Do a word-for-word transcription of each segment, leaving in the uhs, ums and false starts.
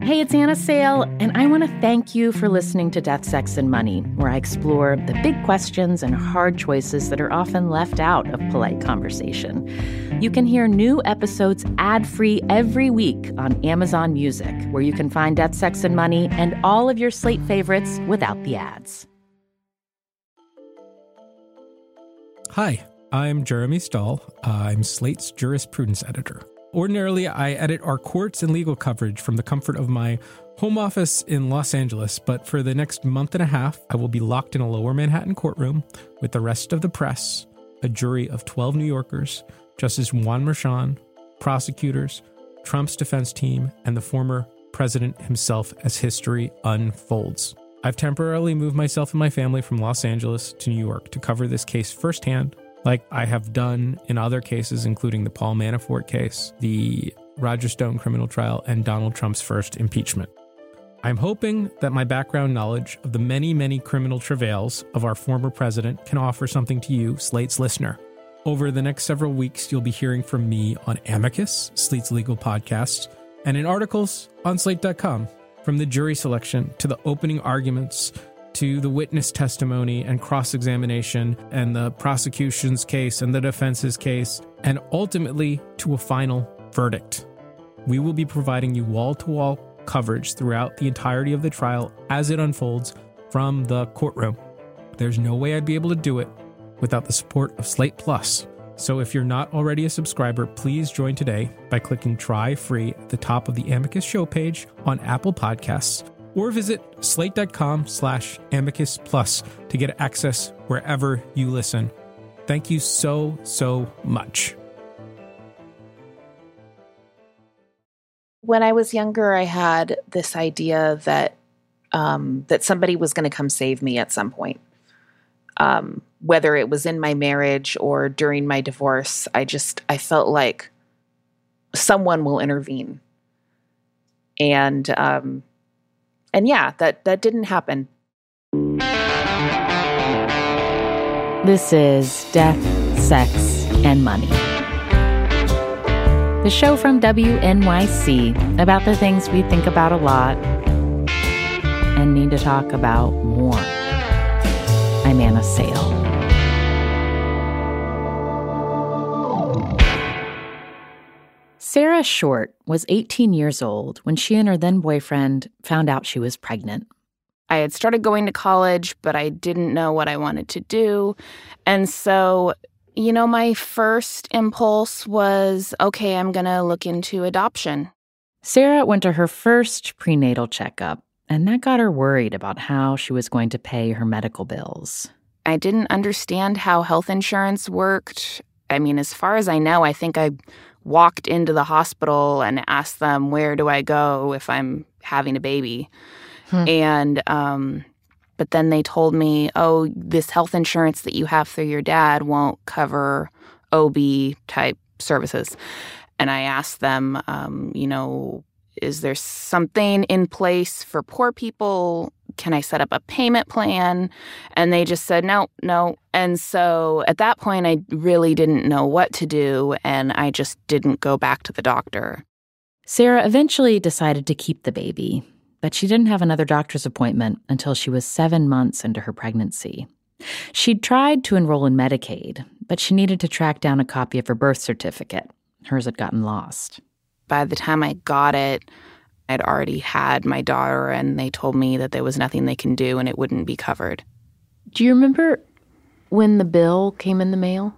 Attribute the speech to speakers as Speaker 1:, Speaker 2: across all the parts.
Speaker 1: Hey, it's Anna Sale, and I want to thank you for listening to Death, Sex, and Money, where I explore the big questions and hard choices that are often left out of polite conversation. You can hear new episodes ad-free every week on Amazon Music, where you can find Death, Sex, and Money and all of your Slate favorites without the ads.
Speaker 2: Hi, I'm Jeremy Stahl. I'm Slate's jurisprudence editor. Ordinarily, I edit our courts and legal coverage from the comfort of my home office in Los Angeles, but for the next month and a half, I will be locked in a lower Manhattan courtroom with the rest of the press, a jury of twelve New Yorkers, Justice Juan Merchan, prosecutors, Trump's defense team, and the former president himself as history unfolds. I've temporarily moved myself and my family from Los Angeles to New York to cover this case firsthand, like I have done in other cases, including the Paul Manafort case, the Roger Stone criminal trial, and Donald Trump's first impeachment. I'm hoping that my background knowledge of the many, many criminal travails of our former president can offer something to you, Slate's listener. Over the next several weeks, you'll be hearing from me on Amicus, Slate's legal podcast, and in articles on Slate dot com, from the jury selection to the opening arguments to the witness testimony and cross-examination and the prosecution's case and the defense's case, and ultimately to a final verdict. We will be providing you wall-to-wall coverage throughout the entirety of the trial as it unfolds from the courtroom. There's no way I'd be able to do it without the support of Slate Plus. So if you're not already a subscriber, please join today by clicking Try Free at the top of the Amicus show page on Apple Podcasts, or visit slate.com slash amicus plus to get access wherever you listen. Thank you so, so much.
Speaker 3: When I was younger, I had this idea that um, that somebody was going to come save me at some point. Um, whether it was in my marriage or during my divorce, I just, I felt like someone will intervene. And, um, And yeah, that, that didn't happen.
Speaker 1: This is Death, Sex, and Money, the show from W N Y C about the things we think about a lot and need to talk about more. I'm Anna Sale. Sarah Short was eighteen years old when she and her then-boyfriend found out she was pregnant.
Speaker 4: I had started going to college, but I didn't know what I wanted to do. And so, you know, my first impulse was, okay, I'm going to look into adoption.
Speaker 1: Sarah went to her first prenatal checkup, and that got her worried about how she was going to pay her medical bills.
Speaker 4: I didn't understand how health insurance worked. I mean, as far as I know, I think I walked into the hospital and asked them, where do I go if I'm having a baby? Hmm. And, um, but then they told me, oh, this health insurance that you have through your dad won't cover O B type services. And I asked them, um, you know, is there something in place for poor people? Can I set up a payment plan? And they just said, no, no. And so at that point, I really didn't know what to do, and I just didn't go back to the doctor.
Speaker 1: Sarah eventually decided to keep the baby, but she didn't have another doctor's appointment until she was seven months into her pregnancy. She'd tried to enroll in Medicaid, but she needed to track down a copy of her birth certificate. Hers had gotten lost.
Speaker 4: By the time I got it, I'd already had my daughter, and they told me that there was nothing they can do and it wouldn't be covered.
Speaker 1: Do you remember when the bill came in the mail?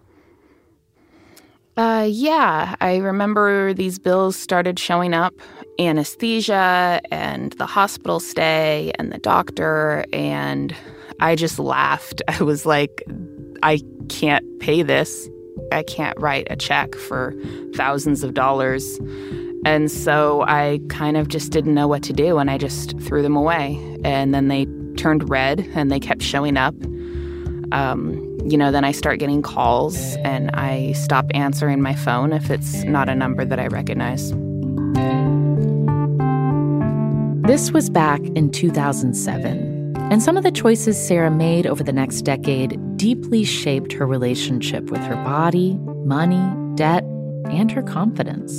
Speaker 4: Uh, yeah, I remember these bills started showing up. Anesthesia and the hospital stay and the doctor, and I just laughed. I was like, I can't pay this. I can't write a check for thousands of dollars. And so I kind of just didn't know what to do, and I just threw them away. And then they turned red, and they kept showing up. Um, you know, then I start getting calls, and I stop answering my phone if it's not a number that I recognize.
Speaker 1: This was back in two thousand seven, and some of the choices Sarah made over the next decade deeply shaped her relationship with her body, money, debt, and her confidence.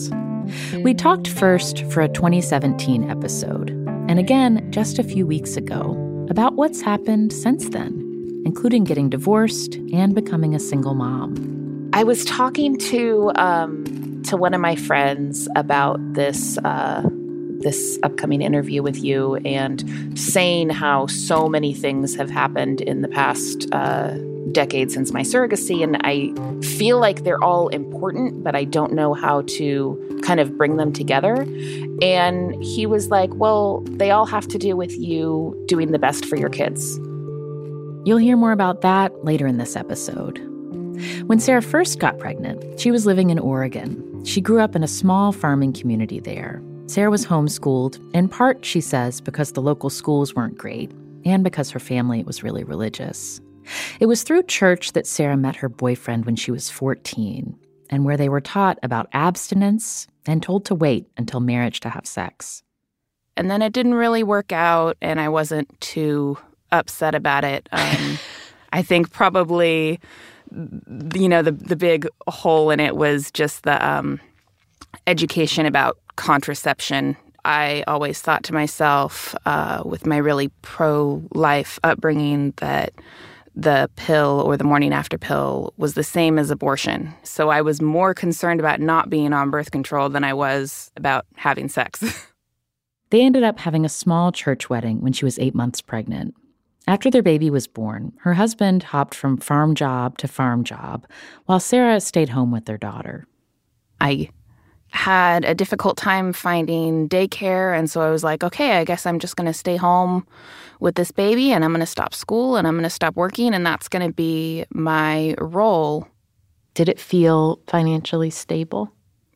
Speaker 1: We talked first for a twenty seventeen episode, and again just a few weeks ago, about what's happened since then, including getting divorced and becoming a single mom.
Speaker 3: I was talking to um, to one of my friends about this uh, this upcoming interview with you, and saying how so many things have happened in the past uh, decade since my surrogacy, and I feel like they're all important, but I don't know how to kind of bring them together. And he was like, well, they all have to do with you doing the best for your kids.
Speaker 1: You'll hear more about that later in this episode. When Sarah first got pregnant, she was living in Oregon. She grew up in a small farming community there. Sarah was homeschooled, in part, she says, because the local schools weren't great, and because her family was really religious. It was through church that Sarah met her boyfriend when she was fourteen, and where they were taught about abstinence and told to wait until marriage to have sex.
Speaker 4: And then it didn't really work out, and I wasn't too upset about it. Um, I think probably, you know, the the big hole in it was just the um, education about contraception. I always thought to myself, uh, with my really pro-life upbringing, that the pill or the morning after pill was the same as abortion. So I was more concerned about not being on birth control than I was about having sex.
Speaker 1: They ended up having a small church wedding when she was eight months pregnant. After their baby was born, her husband hopped from farm job to farm job, while Sarah stayed home with their daughter.
Speaker 4: I had a difficult time finding daycare, and so I was like, okay, I guess I'm just going to stay home with this baby, and I'm going to stop school, and I'm going to stop working, and that's going to be my role.
Speaker 1: Did it feel financially stable?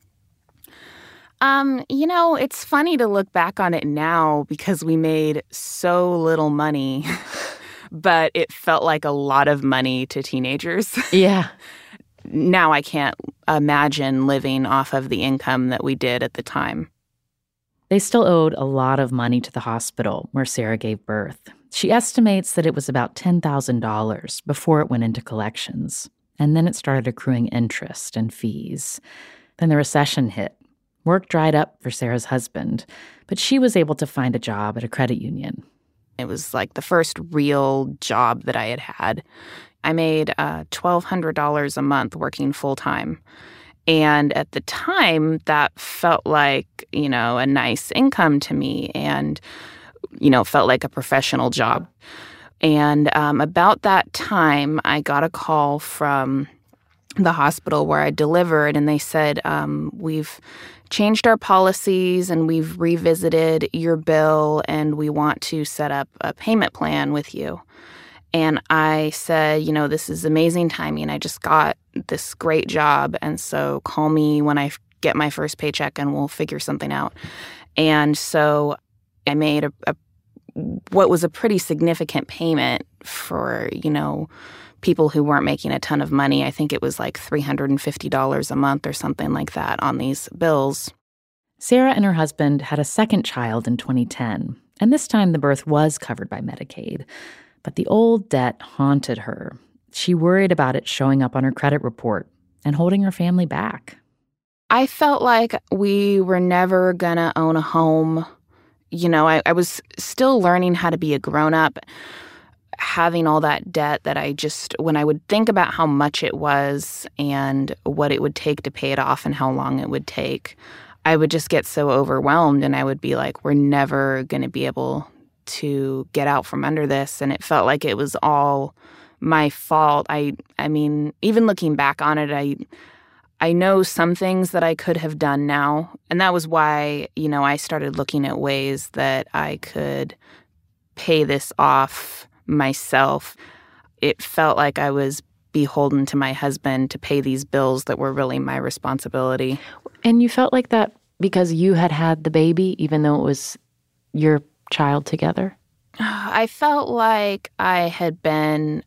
Speaker 4: Um, you know, it's funny to look back on it now because we made so little money, but it felt like a lot of money to teenagers.
Speaker 1: Yeah.
Speaker 4: Now I can't imagine living off of the income that we did at the time.
Speaker 1: They still owed a lot of money to the hospital where Sarah gave birth. She estimates that it was about ten thousand dollars before it went into collections, and then it started accruing interest and fees. Then the recession hit. Work dried up for Sarah's husband, but she was able to find a job at a credit union.
Speaker 4: It was like the first real job that I had had. I made uh, twelve hundred dollars a month working full-time. And at the time, that felt like, you know, a nice income to me and, you know, felt like a professional job. And um, about that time, I got a call from the hospital where I delivered, and they said, um, we've changed our policies and we've revisited your bill and we want to set up a payment plan with you. And I said, you know, this is amazing timing. I just got this great job, and so call me when I get my first paycheck and we'll figure something out. And so I made a, a what was a pretty significant payment for, you know, people who weren't making a ton of money. I think it was like three hundred fifty dollars a month or something like that on these bills.
Speaker 1: Sarah and her husband had a second child in twenty ten, and this time the birth was covered by Medicaid. But the old debt haunted her. She worried about it showing up on her credit report and holding her family back.
Speaker 4: I felt like we were never going to own a home. You know, I, I was still learning how to be a grown-up, having all that debt that I just, when I would think about how much it was and what it would take to pay it off and how long it would take, I would just get so overwhelmed, and I would be like, we're never going to be able to get out from under this. And it felt like it was all my fault. I I mean, even looking back on it, I I know some things that I could have done now. And that was why, you know, I started looking at ways that I could pay this off myself. It felt like I was beholden to my husband to pay these bills that were really my responsibility.
Speaker 1: And you felt like that because you had had the baby, even though it was your child together?
Speaker 4: I felt like I had been,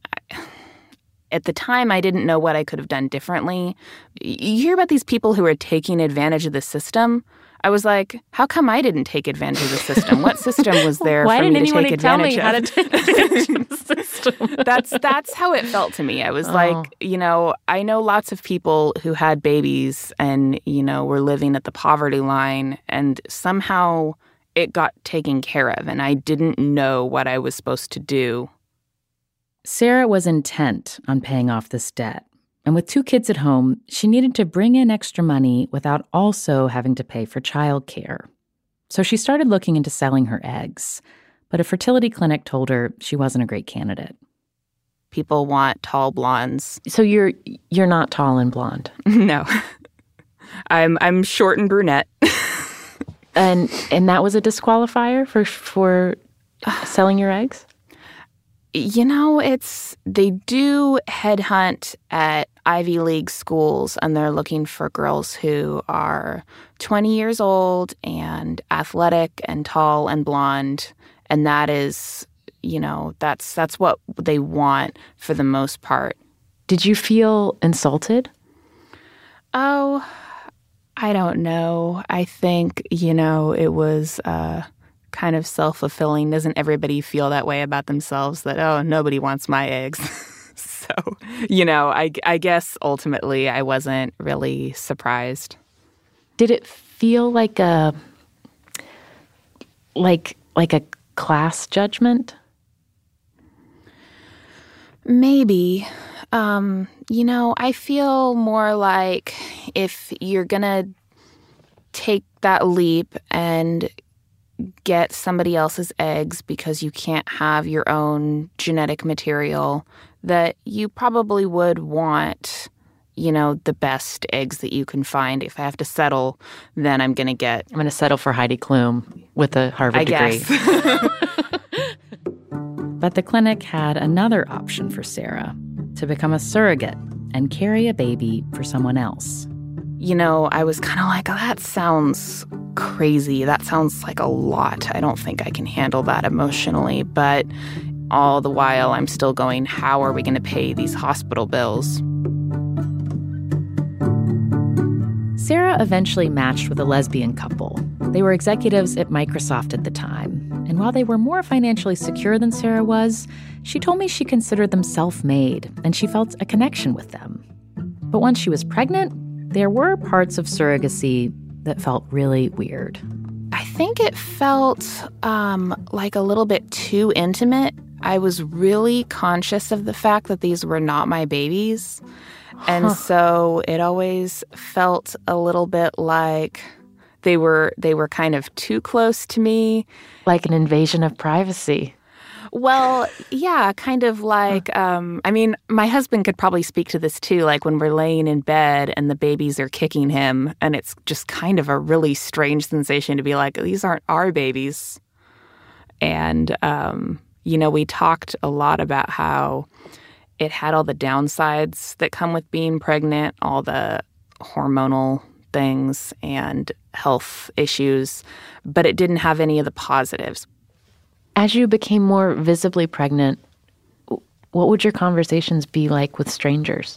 Speaker 4: at the time, I didn't know what I could have done differently. You hear about these people who are taking advantage of the system. I was like, how come I didn't take advantage of the system? What system was there
Speaker 1: Why
Speaker 4: for
Speaker 1: didn't
Speaker 4: me to
Speaker 1: anyone
Speaker 4: take
Speaker 1: tell
Speaker 4: advantage
Speaker 1: me
Speaker 4: of?
Speaker 1: how to take advantage of the system?
Speaker 4: that's that's how it felt to me. I was
Speaker 1: Oh.
Speaker 4: like, you know, I know lots of people who had babies and, you know, were living at the poverty line, and somehow it got taken care of, and I didn't know what I was supposed to do.
Speaker 1: Sarah was intent on paying off this debt. And with two kids at home, she needed to bring in extra money without also having to pay for childcare. So she started looking into selling her eggs. But a fertility clinic told her she wasn't a great candidate.
Speaker 4: People want tall blondes.
Speaker 1: So you're you're not tall and blonde.
Speaker 4: No. I'm I'm short and brunette.
Speaker 1: And and that was a disqualifier for for selling your eggs?
Speaker 4: You know, it's they do headhunt at Ivy League schools, and they're looking for girls who are twenty years old and athletic and tall and blonde, and that is, you know, that's that's what they want for the most part.
Speaker 1: Did you feel insulted?
Speaker 4: Oh, I don't know. I think, you know, it was uh kind of self-fulfilling. Doesn't everybody feel that way about themselves, that, oh, nobody wants my eggs? So, you know, I, I guess ultimately I wasn't really surprised.
Speaker 1: Did it feel like a like like a class judgment?
Speaker 4: Maybe. Um, you know, I feel more like if you're gonna take that leap and get somebody else's eggs because you can't have your own genetic material, that you probably would want, you know, the best eggs that you can find. If I have to settle, then I'm going to get...
Speaker 1: I'm going to settle for Heidi Klum with a Harvard
Speaker 4: I
Speaker 1: degree.
Speaker 4: guess.
Speaker 1: But the clinic had another option for Sarah, to become a surrogate and carry a baby for someone else.
Speaker 4: You know, I was kind of like, oh, that sounds crazy. That sounds like a lot. I don't think I can handle that emotionally. But all the while, I'm still going, how are we going to pay these hospital bills?
Speaker 1: Sarah eventually matched with a lesbian couple. They were executives at Microsoft at the time. And while they were more financially secure than Sarah was, she told me she considered them self-made, and she felt a connection with them. But once she was pregnant, there were parts of surrogacy that felt really weird.
Speaker 4: I think it felt um, like a little bit too intimate. I was really conscious of the fact that these were not my babies. And
Speaker 1: Huh.
Speaker 4: so it always felt a little bit like they were they were kind of too close to me.
Speaker 1: Like an invasion of privacy.
Speaker 4: Well, yeah, kind of like, um, I mean, my husband could probably speak to this too, like when we're laying in bed and the babies are kicking him, and it's just kind of a really strange sensation to be like, these aren't our babies. And, um, you know, we talked a lot about how it had all the downsides that come with being pregnant, all the hormonal things and health issues, but it didn't have any of the positives.
Speaker 1: As you became more visibly pregnant, what would your conversations be like with strangers?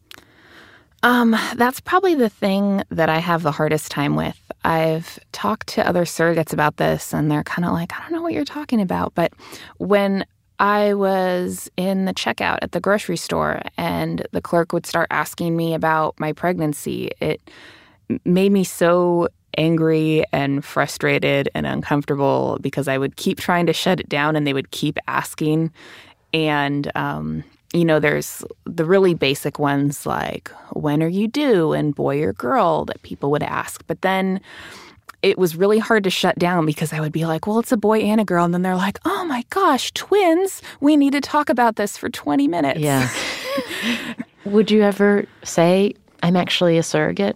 Speaker 4: Um, that's probably the thing that I have the hardest time with. I've talked to other surrogates about this, and they're kind of like, I don't know what you're talking about. But when I was in the checkout at the grocery store and the clerk would start asking me about my pregnancy, it made me so angry and frustrated and uncomfortable because I would keep trying to shut it down and they would keep asking. And, um, you know, there's the really basic ones like, when are you due? And boy or girl that people would ask. But then it was really hard to shut down because I would be like, well, it's a boy and a girl. And then they're like, oh my gosh, twins. We need to talk about this for twenty minutes.
Speaker 1: Yeah. Would you ever say, I'm actually a surrogate?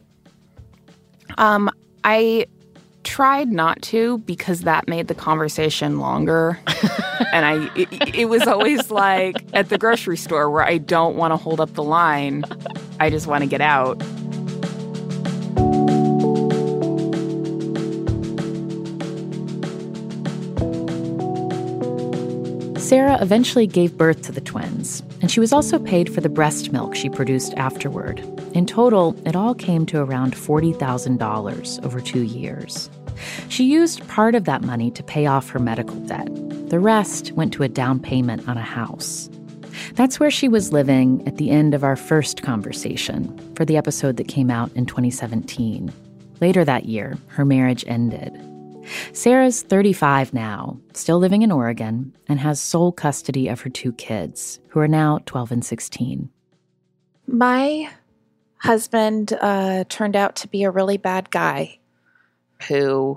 Speaker 4: Um, I tried not to because that made the conversation longer. And I, it, it was always like at the grocery store where I don't want to hold up the line. I just want to get out.
Speaker 1: Sarah eventually gave birth to the twins, and she was also paid for the breast milk she produced afterward. In total, it all came to around forty thousand dollars over two years. She used part of that money to pay off her medical debt. The rest went to a down payment on a house. That's where she was living at the end of our first conversation for the episode that came out in twenty seventeen. Later that year, her marriage ended. Sarah's thirty-five now, still living in Oregon, and has sole custody of her two kids, who are now twelve and sixteen.
Speaker 3: My husband uh, turned out to be a really bad guy who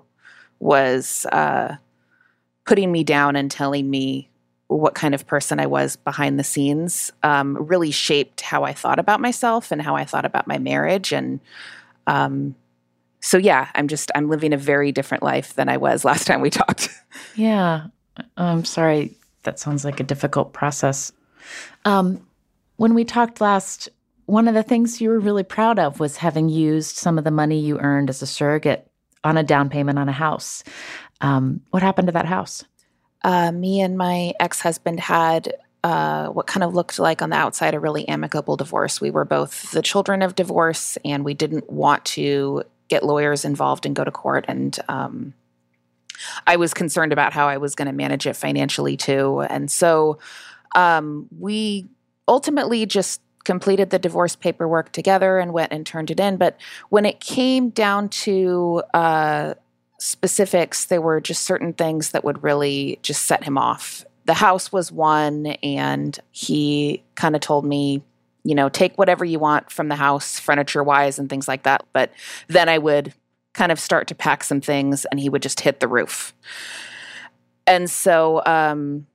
Speaker 3: was uh, putting me down and telling me what kind of person I was behind the scenes, um, really shaped how I thought about myself and how I thought about my marriage. And um, so, yeah, I'm just, I'm living a very different life than I was last time we talked.
Speaker 1: Yeah. I'm sorry. That sounds like a difficult process. Um, when we talked last, one of the things you were really proud of was having used some of the money you earned as a surrogate on a down payment on a house. Um, what happened to that house?
Speaker 3: Uh, me and my ex-husband had uh, what kind of looked like on the outside a really amicable divorce. We were both the children of divorce, and we didn't want to get lawyers involved and go to court. And um, I was concerned about how I was going to manage it financially too. And so um, we ultimately just completed the divorce paperwork together and went and turned it in. But when it came down to uh, specifics, there were just certain things that would really just set him off. The house was one, and he kind of told me, you know, take whatever you want from the house, furniture-wise and things like that. But then I would kind of start to pack some things, and he would just hit the roof. And so um,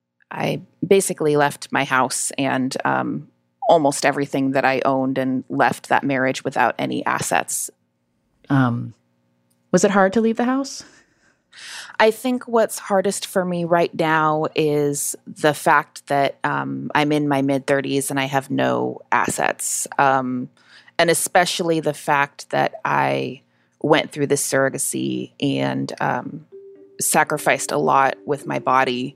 Speaker 3: I basically left my house and um, almost everything that I owned, and left that marriage without any assets.
Speaker 1: Um. Was it hard to leave the house?
Speaker 3: I think what's hardest for me right now is the fact that um, I'm in my mid-thirties and I have no assets. Um, and especially the fact that I went through this surrogacy and um, sacrificed a lot with my body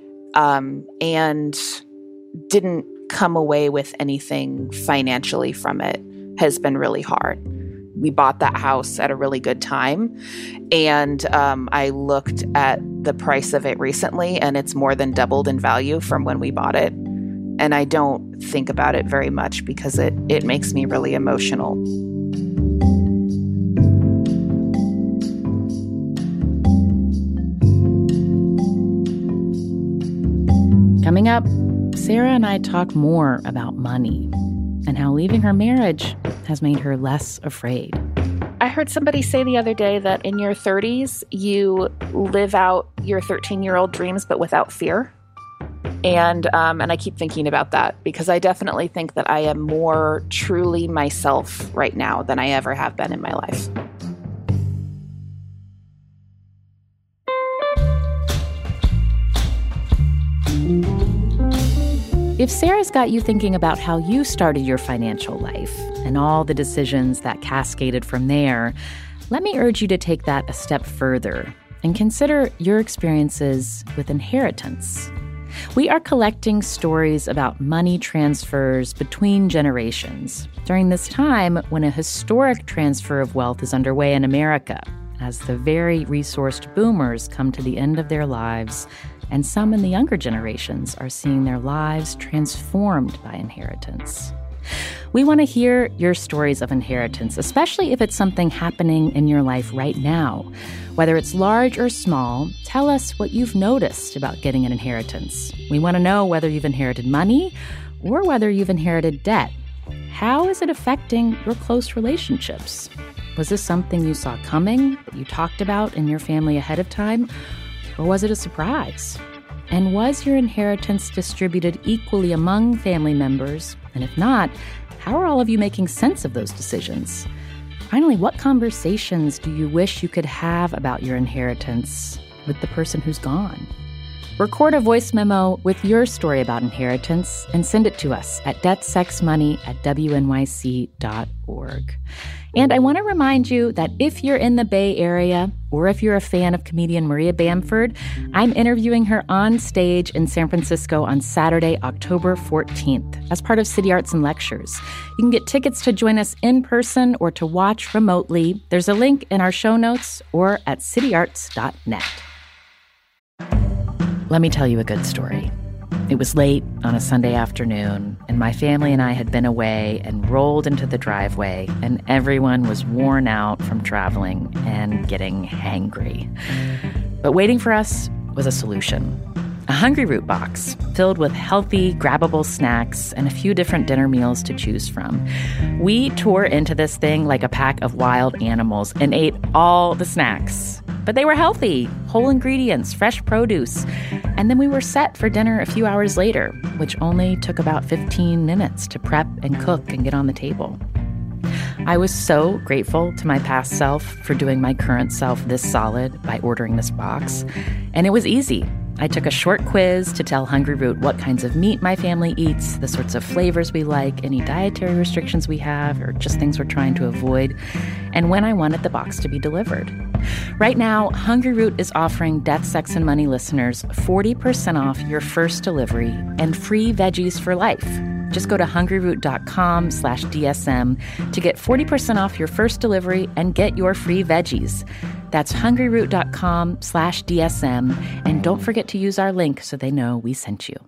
Speaker 3: um, and didn't come away with anything financially from it has been really hard. We bought that house at a really good time, and um, I looked at the price of it recently, and it's more than doubled in value from when we bought it. And I don't think about it very much because it it makes me really emotional.
Speaker 1: Coming up, Sarah and I talk more about money and how leaving her marriage has made her less afraid.
Speaker 3: I heard somebody say the other day that in your thirties, you live out your thirteen-year-old dreams, but without fear. And um, and I keep thinking about that because I definitely think that I am more truly myself right now than I ever have been in my life.
Speaker 1: If Sarah's got you thinking about how you started your financial life and all the decisions that cascaded from there, let me urge you to take that a step further and consider your experiences with inheritance. We are collecting stories about money transfers between generations during this time when a historic transfer of wealth is underway in America, as the very resourced boomers come to the end of their lives, and some in the younger generations are seeing their lives transformed by inheritance. We want to hear your stories of inheritance, especially if it's something happening in your life right now. Whether it's large or small, tell us what you've noticed about getting an inheritance. We want to know whether you've inherited money or whether you've inherited debt. How is it affecting your close relationships? Was this something you saw coming, that you talked about in your family ahead of time? Or was it a surprise? And was your inheritance distributed equally among family members? And if not, how are all of you making sense of those decisions? Finally, what conversations do you wish you could have about your inheritance with the person who's gone? Record a voice memo with your story about inheritance and send it to us at death sex money at w n y c dot org. And I want to remind you that if you're in the Bay Area, or if you're a fan of comedian Maria Bamford, I'm interviewing her on stage in San Francisco on Saturday, October fourteenth, as part of City Arts and Lectures. You can get tickets to join us in person or to watch remotely. There's a link in our show notes or at city arts dot net. Let me tell you a good story. It was late on a Sunday afternoon, and my family and I had been away and rolled into the driveway, and everyone was worn out from traveling and getting hangry. But waiting for us was a solution. A Hungry Root box filled with healthy, grabbable snacks and a few different dinner meals to choose from. We tore into this thing like a pack of wild animals and ate all the snacks. But they were healthy, whole ingredients, fresh produce. And then we were set for dinner a few hours later, which only took about fifteen minutes to prep and cook and get on the table. I was so grateful to my past self for doing my current self this solid by ordering this box. And it was easy. I took a short quiz to tell Hungry Root what kinds of meat my family eats, the sorts of flavors we like, any dietary restrictions we have, or just things we're trying to avoid, and when I wanted the box to be delivered. Right now, Hungry Root is offering Death, Sex, and Money listeners forty percent off your first delivery and free veggies for life. Just go to hungryroot.com slash DSM to get forty percent off your first delivery and get your free veggies. That's hungryroot.com slash DSM. And don't forget to use our link so they know we sent you.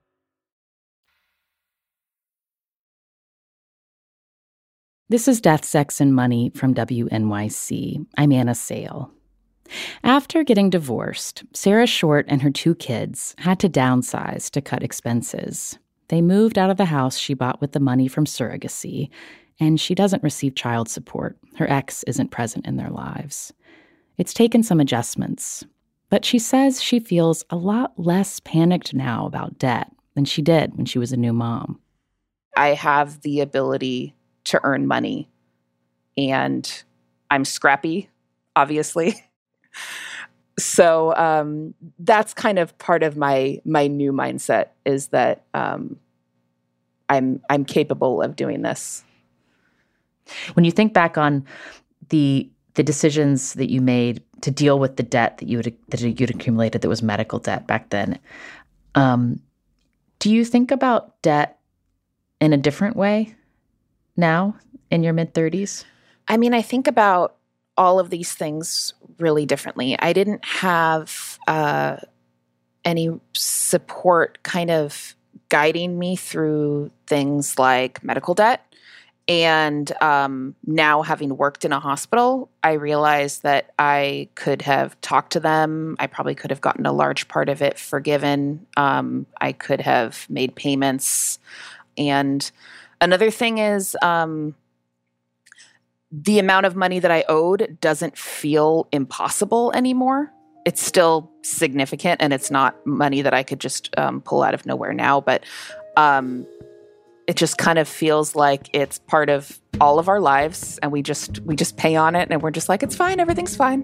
Speaker 1: This is Death, Sex, and Money from W N Y C. I'm Anna Sale. After getting divorced, Sarah Short and her two kids had to downsize to cut expenses. They moved out of the house she bought with the money from surrogacy, and she doesn't receive child support. Her ex isn't present in their lives. It's taken some adjustments, but she says she feels a lot less panicked now about debt than she did when she was a new mom.
Speaker 3: I have the ability to earn money, and I'm scrappy, obviously. So um, that's kind of part of my my new mindset, is that um, I'm I'm capable of doing this.
Speaker 1: When you think back on the the decisions that you made to deal with the debt that you had, that you'd accumulated, that was medical debt back then, um, do you think about debt in a different way now in your mid-thirties?
Speaker 3: I mean, I think about all of these things really differently. I didn't have uh, any support kind of guiding me through things like medical debt. And um, now, having worked in a hospital, I realized that I could have talked to them. I probably could have gotten a large part of it forgiven. Um, I could have made payments. And another thing is, um, the amount of money that I owed doesn't feel impossible anymore. It's still significant, and it's not money that I could just um, pull out of nowhere now. But um, it just kind of feels like it's part of all of our lives, and we just we just pay on it, and we're just like, it's fine, everything's fine.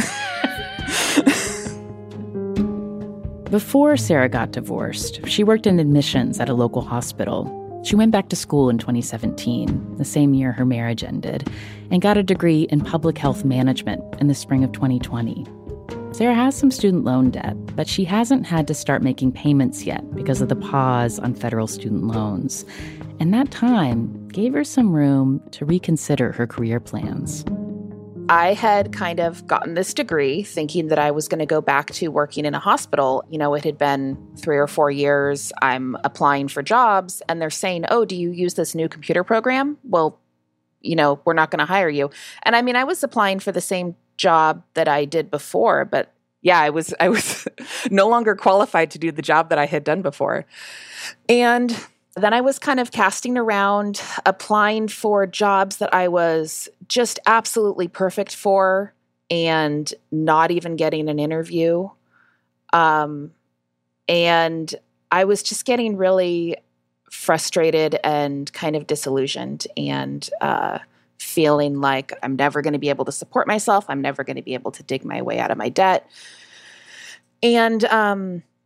Speaker 1: Before Sarah got divorced, she worked in admissions at a local hospital. She went back to school in twenty seventeen, the same year her marriage ended, and got a degree in public health management in the spring of twenty twenty. Sarah has some student loan debt, but she hasn't had to start making payments yet because of the pause on federal student loans. And that time gave her some room to reconsider her career plans.
Speaker 3: I had kind of gotten this degree thinking that I was going to go back to working in a hospital. You know, it had been three or four years. I'm applying for jobs, and they're saying, oh, do you use this new computer program? Well, you know, we're not going to hire you. And I mean, I was applying for the same job that I did before, but yeah, I was I was no longer qualified to do the job that I had done before. And then I was kind of casting around, applying for jobs that I was just absolutely perfect for and not even getting an interview. Um, and I was just getting really frustrated and kind of disillusioned, and uh, feeling like I'm never going to be able to support myself. I'm never going to be able to dig my way out of my debt. And um,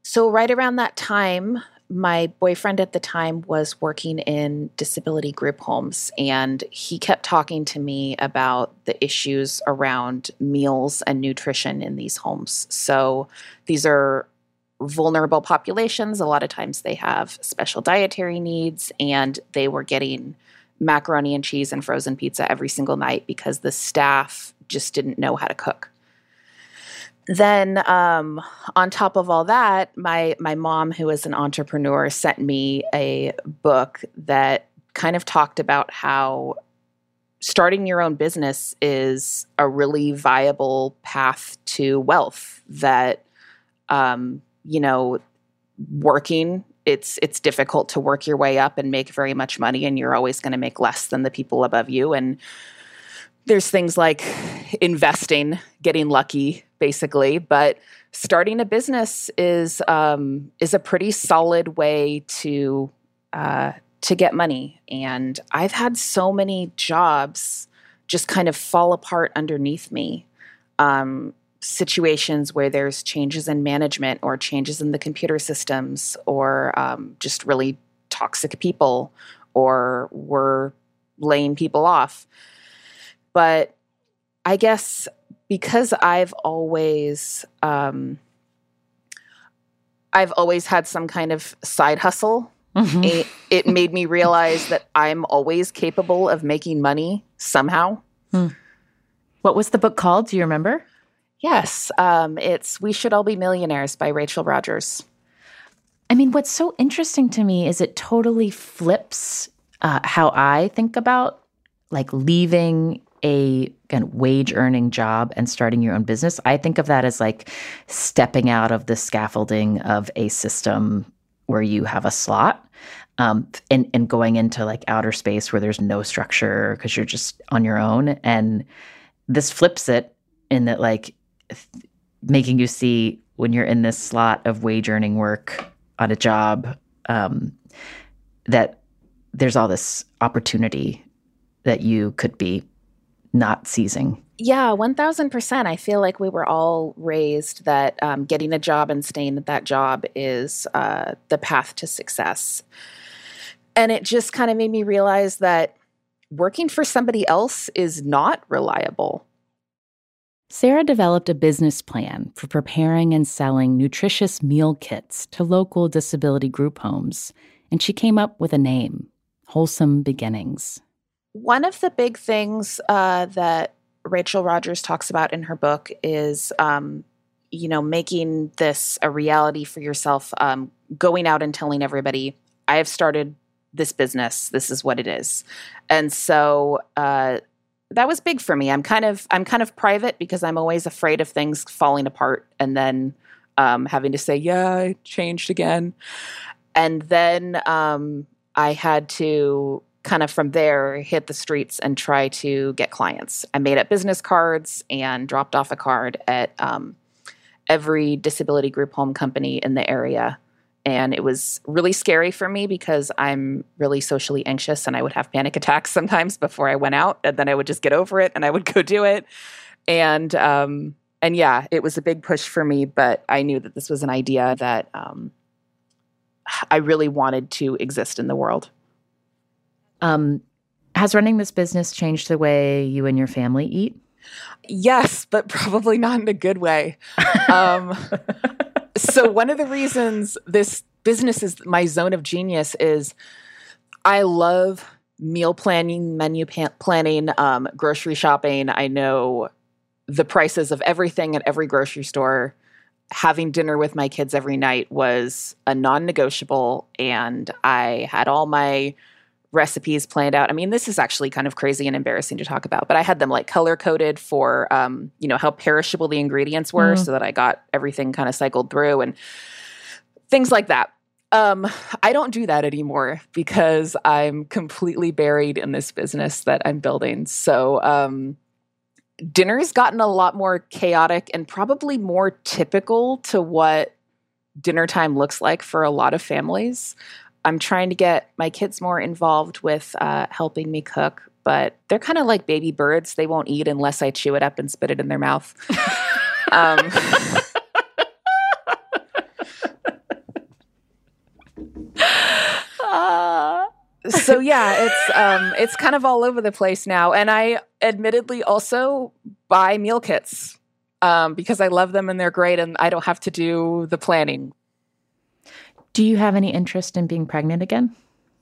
Speaker 3: So right around that time, my boyfriend at the time was working in disability group homes, and he kept talking to me about the issues around meals and nutrition in these homes. So these are vulnerable populations. A lot of times they have special dietary needs, and they were getting macaroni and cheese and frozen pizza every single night because the staff just didn't know how to cook. Then um, on top of all that, my my mom, who is an entrepreneur, sent me a book that kind of talked about how starting your own business is a really viable path to wealth. That, um, you know, working, it's it's difficult to work your way up and make very much money, and you're always going to make less than the people above you. And there's things like investing, getting lucky, basically, but starting a business is um, is a pretty solid way to uh, to get money. And I've had so many jobs just kind of fall apart underneath me. Um, situations where there's changes in management or changes in the computer systems, or um, just really toxic people, or we're laying people off. But I guess because I've always, um, I've always had some kind of side hustle, mm-hmm. it, it made me realize that I'm always capable of making money somehow.
Speaker 1: Hmm. What was the book called? Do you remember?
Speaker 3: Yes. Um, it's We Should All Be Millionaires by Rachel Rodgers.
Speaker 1: I mean, what's so interesting to me is it totally flips uh, how I think about like leaving a kind of wage-earning job and starting your own business. I think of that as like stepping out of the scaffolding of a system where you have a slot, um, and, and going into like outer space where there's no structure because you're just on your own. And this flips it in that like th- making you see when you're in this slot of wage-earning work on a job, um, that there's all this opportunity that you could be not seizing.
Speaker 3: Yeah, one thousand percent. I feel like we were all raised that um, getting a job and staying at that job is uh, the path to success. And it just kind of made me realize that working for somebody else is not reliable.
Speaker 1: Sarah developed a business plan for preparing and selling nutritious meal kits to local disability group homes, and she came up with a name, Wholesome Beginnings.
Speaker 3: One of the big things uh, that Rachel Rodgers talks about in her book is, um, you know, making this a reality for yourself, um, going out and telling everybody, I have started this business. This is what it is. And so uh, that was big for me. I'm kind of I'm kind of private because I'm always afraid of things falling apart and then um, having to say, yeah, I changed again. And then um, I had to kind of from there hit the streets and try to get clients. I made up business cards and dropped off a card at um, every disability group home company in the area. And it was really scary for me because I'm really socially anxious, and I would have panic attacks sometimes before I went out, and then I would just get over it and I would go do it. And um, and yeah, it was a big push for me, but I knew that this was an idea that um, I really wanted to exist in the world.
Speaker 1: Um, has running this business changed the way you and your family eat?
Speaker 3: Yes, but probably not in a good way. Um, so one of the reasons this business is my zone of genius is I love meal planning, menu pa- planning, um, grocery shopping. I know the prices of everything at every grocery store. Having dinner with my kids every night was a non-negotiable, and I had all my recipes planned out. I mean, this is actually kind of crazy and embarrassing to talk about, but I had them like color coded for, um, you know, how perishable the ingredients were, mm. so that I got everything kind of cycled through and things like that. Um, I don't do that anymore because I'm completely buried in this business that I'm building. So um, dinner's gotten a lot more chaotic and probably more typical to what dinner time looks like for a lot of families. I'm trying to get my kids more involved with uh, helping me cook, but they're kind of like baby birds. They won't eat unless I chew it up and spit it in their mouth. um, So yeah, it's um, it's kind of all over the place now. And I admittedly also buy meal kits um, because I love them and they're great and I don't have to do the planning.
Speaker 1: Do you have any interest in being pregnant again?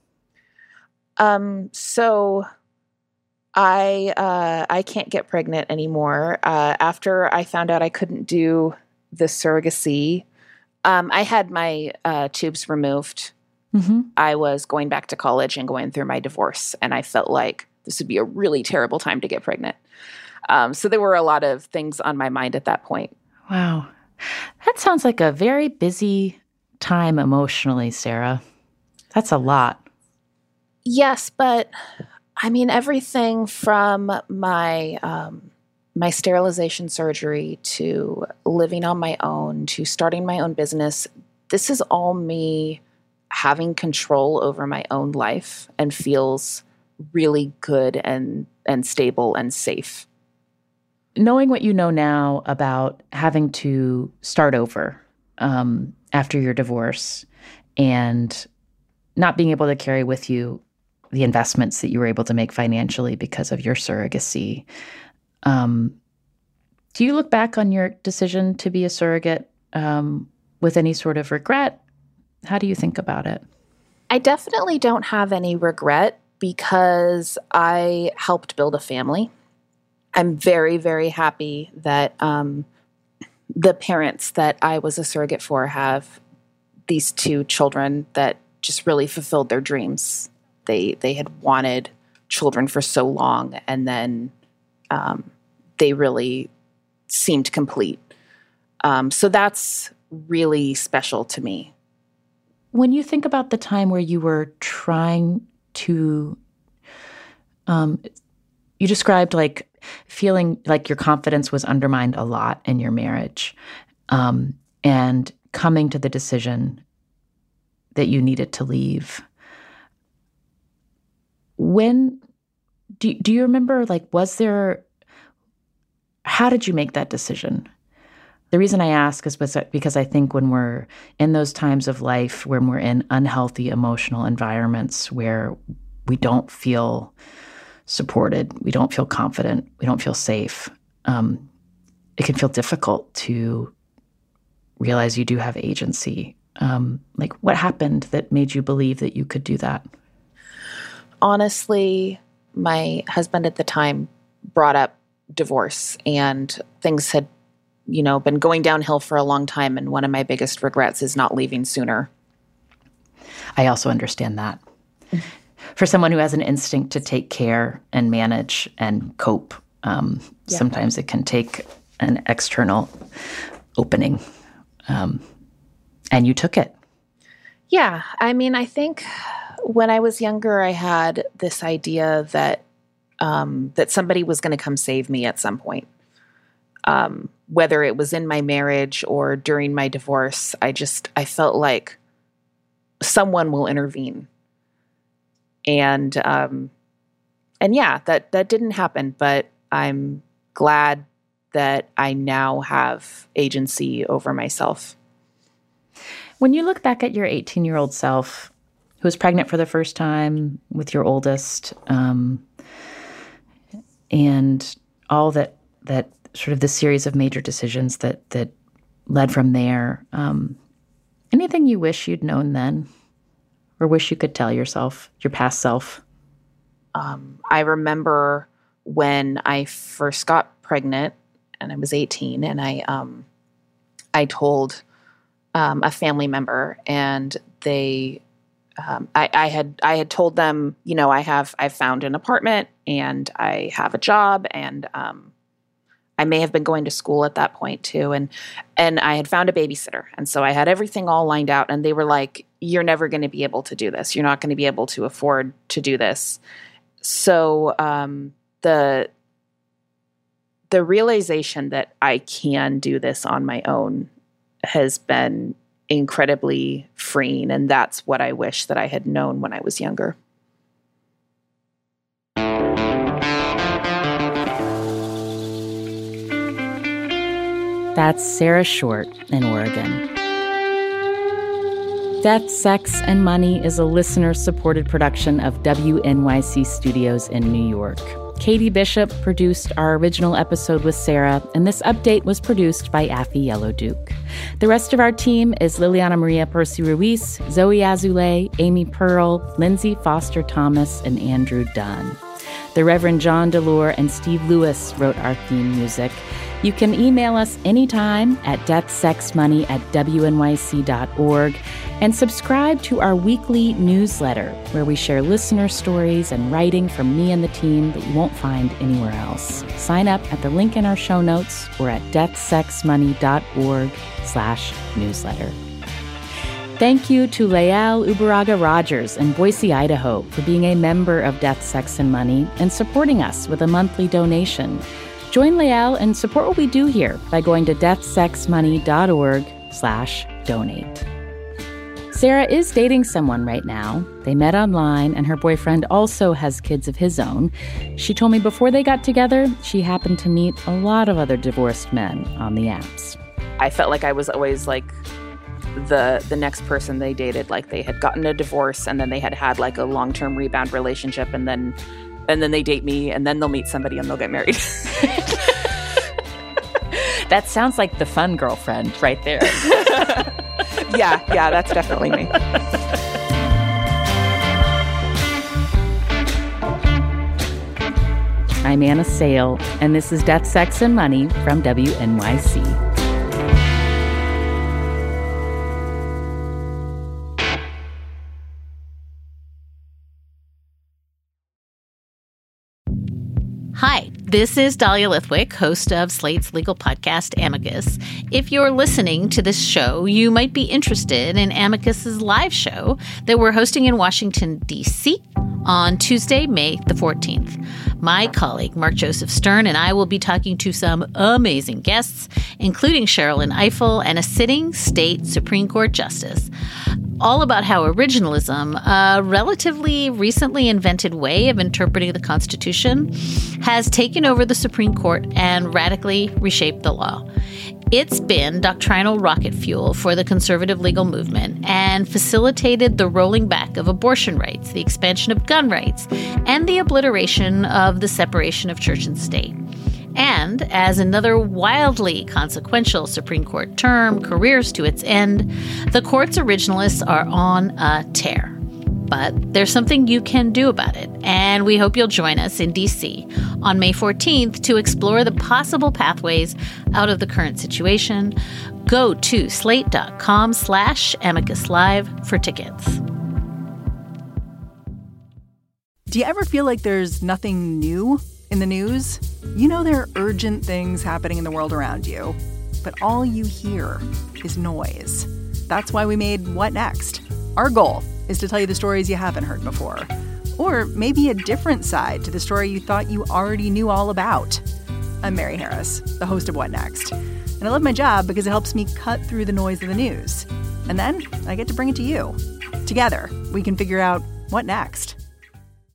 Speaker 3: Um, so I uh, I can't get pregnant anymore. Uh, after I found out I couldn't do the surrogacy, um, I had my uh, tubes removed. Mm-hmm. I was going back to college and going through my divorce, and I felt like this would be a really terrible time to get pregnant. Um, so there were a lot of things on my mind at that point.
Speaker 1: Wow. That sounds like a very busy time emotionally, Sarah. That's a lot.
Speaker 3: Yes, but I mean, everything from my um, my sterilization surgery to living on my own to starting my own business, this is all me having control over my own life and feels really good and, and stable and safe.
Speaker 1: Knowing what you know now about having to start over um, after your divorce and not being able to carry with you the investments that you were able to make financially because of your surrogacy, um, do you look back on your decision to be a surrogate um, with any sort of regret? How do you think about it?
Speaker 3: I definitely don't have any regret because I helped build a family. I'm very, very happy that um, the parents that I was a surrogate for have these two children that just really fulfilled their dreams. They they had wanted children for so long, and then um, they really seemed complete. Um, so that's really special to me.
Speaker 1: When you think about the time where you were trying to, um, you described like feeling like your confidence was undermined a lot in your marriage, um, and coming to the decision that you needed to leave. When do do you remember? Like, was there? How did you make that decision? The reason I ask is because I think when we're in those times of life, when we're in unhealthy emotional environments where we don't feel supported, we don't feel confident, we don't feel safe, um, it can feel difficult to realize you do have agency. Um, like, what happened that made you believe that you could do that?
Speaker 3: Honestly, my husband at the time brought up divorce, and things had you know, been going downhill for a long time. And one of my biggest regrets is not leaving sooner.
Speaker 1: I also understand that. For someone who has an instinct to take care and manage and cope, um, yeah. sometimes it can take an external opening. Um, and you took it.
Speaker 3: Yeah. I mean, I think when I was younger, I had this idea that, um, that somebody was going to come save me at some point. Um, whether it was in my marriage or during my divorce, I just, I felt like someone will intervene. And, um, and yeah, that, that didn't happen, but I'm glad that I now have agency over myself.
Speaker 1: When you look back at your eighteen-year-old self who was pregnant for the first time with your oldest, um, and all that, that, sort of the series of major decisions that that led from there. Um, anything you wish you'd known then, or wish you could tell yourself, your past self?
Speaker 3: Um, I remember when I first got pregnant, and I was eighteen, and I um, I told um, a family member, and they, um, I, I had I had told them, you know, I have I found an apartment, and I have a job, and um, I may have been going to school at that point too. And, and I had found a babysitter. And so I had everything all lined out, and they were like, you're never going to be able to do this. You're not going to be able to afford to do this. So, um, the, the realization that I can do this on my own has been incredibly freeing. And that's what I wish that I had known when I was younger.
Speaker 1: That's Sarah Short in Oregon. Death, Sex, and Money is a listener-supported production of W N Y C Studios in New York. Katie Bishop produced our original episode with Sarah, and this update was produced by Affy Yellowduke. The rest of our team is Liliana Maria Percy Ruiz, Zoe Azulay, Amy Pearl, Lindsay Foster Thomas, and Andrew Dunn. The Reverend John DeLore and Steve Lewis wrote our theme music. You can email us anytime at deathsexmoney at w n y c dot org and subscribe to our weekly newsletter where we share listener stories and writing from me and the team that you won't find anywhere else. Sign up at the link in our show notes or at deathsexmoney.org slash newsletter. Thank you to Lael Ubaraga Rogers in Boise, Idaho for being a member of Death, Sex, and Money and supporting us with a monthly donation. Join Lael and support what we do here by going to deathsexmoney.org slash donate. Sarah is dating someone right now. They met online, and her boyfriend also has kids of his own. She told me before they got together, she happened to meet a lot of other divorced men on the apps.
Speaker 3: I felt like I was always like the the next person they dated. Like they had gotten a divorce, and then they had had like a long-term rebound relationship, and then and then they date me, and then they'll meet somebody and they'll get married.
Speaker 1: That sounds like the fun girlfriend right there.
Speaker 3: Yeah, yeah, that's definitely me.
Speaker 1: I'm Anna Sale, and this is Death, Sex, and Money from W N Y C.
Speaker 5: Hi, this is Dahlia Lithwick, host of Slate's legal podcast, Amicus. If you're listening to this show, you might be interested in Amicus's live show that we're hosting in Washington, D C on Tuesday, May the fourteenth. My colleague, Mark Joseph Stern, and I will be talking to some amazing guests, including Sherrilyn Ifill and a sitting state Supreme Court justice, all about how originalism, a relatively recently invented way of interpreting the Constitution, has taken over the Supreme Court and radically reshaped the law. It's been doctrinal rocket fuel for the conservative legal movement and facilitated the rolling back of abortion rights, the expansion of gun rights, and the obliteration of the separation of church and state. And as another wildly consequential Supreme Court term careers to its end, the court's originalists are on a tear. But there's something you can do about it, and we hope you'll join us in D C on May fourteenth to explore the possible pathways out of the current situation. Go to slate.com slash amicus live for tickets.
Speaker 6: Do you ever feel like there's nothing new in the news? You know there are urgent things happening in the world around you, but all you hear is noise. That's why we made What Next? Our goal is to tell you the stories you haven't heard before, or maybe a different side to the story you thought you already knew all about. I'm Mary Harris, the host of What Next? And I love my job because it helps me cut through the noise of the news. And then I get to bring it to you. Together, we can figure out what next.